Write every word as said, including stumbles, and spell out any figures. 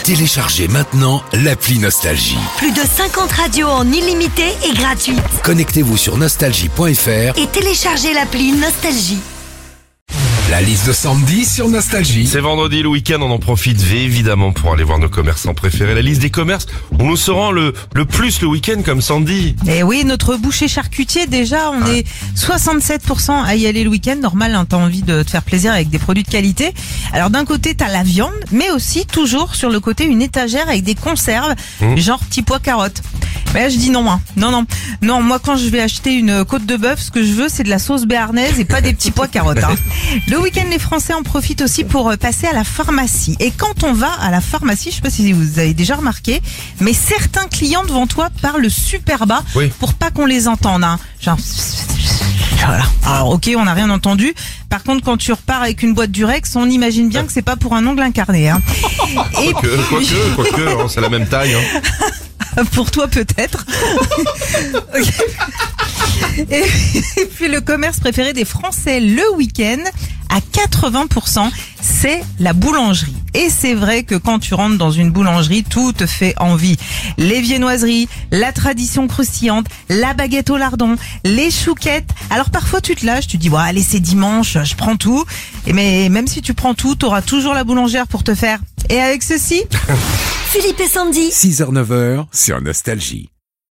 Téléchargez maintenant l'appli Nostalgie. Plus de cinquante radios en illimité et gratuite. Connectez-vous sur nostalgie point f r Et téléchargez l'appli Nostalgie. La liste de Sandy sur Nostalgie. C'est vendredi, le week-end, on en profite évidemment pour aller voir nos commerçants préférés. La liste des commerces où nous se rend le, le plus le week-end comme Sandy. Et oui, notre boucher charcutier, déjà, on Ouais. est soixante-sept pour cent à y aller le week-end. Normal, hein, t'as envie de te faire plaisir avec des produits de qualité. Alors d'un côté, t'as la viande, mais aussi toujours sur le côté une étagère avec des conserves, Mmh. genre petits pois carottes. Mais là, je dis non, hein. non, non, non. Moi, quand je vais acheter une côte de bœuf, ce que je veux, c'est de la sauce béarnaise et pas des petits pois carottes. Hein. Le week-end, les Français en profitent aussi pour euh, passer à la pharmacie. Et quand on va à la pharmacie, je sais pas si vous avez déjà remarqué, mais certains clients devant toi parlent super bas Oui. pour pas qu'on les entende. Hein. Genre... Voilà. Alors ok, on n'a rien entendu. Par contre, quand tu repars avec une boîte Durex, on imagine bien que c'est pas pour un ongle incarné. Hein. Et Quoique, puis- quoique, quoique, hein, c'est la même taille. Hein. Pour toi peut-être. Ok. et, et puis le commerce préféré des Français le week-end, à quatre-vingts pour cent, c'est la boulangerie. Et c'est vrai que quand tu rentres dans une boulangerie, tout te fait envie. Les viennoiseries, la tradition croustillante, la baguette au lardon, les chouquettes. Alors parfois tu te lâches, tu dis ouais, allez c'est dimanche, je prends tout. Et mais même si tu prends tout, t'auras toujours la boulangère pour te faire. Et avec ceci, Philippe et Sandy. six heures neuf heures sur Nostalgie.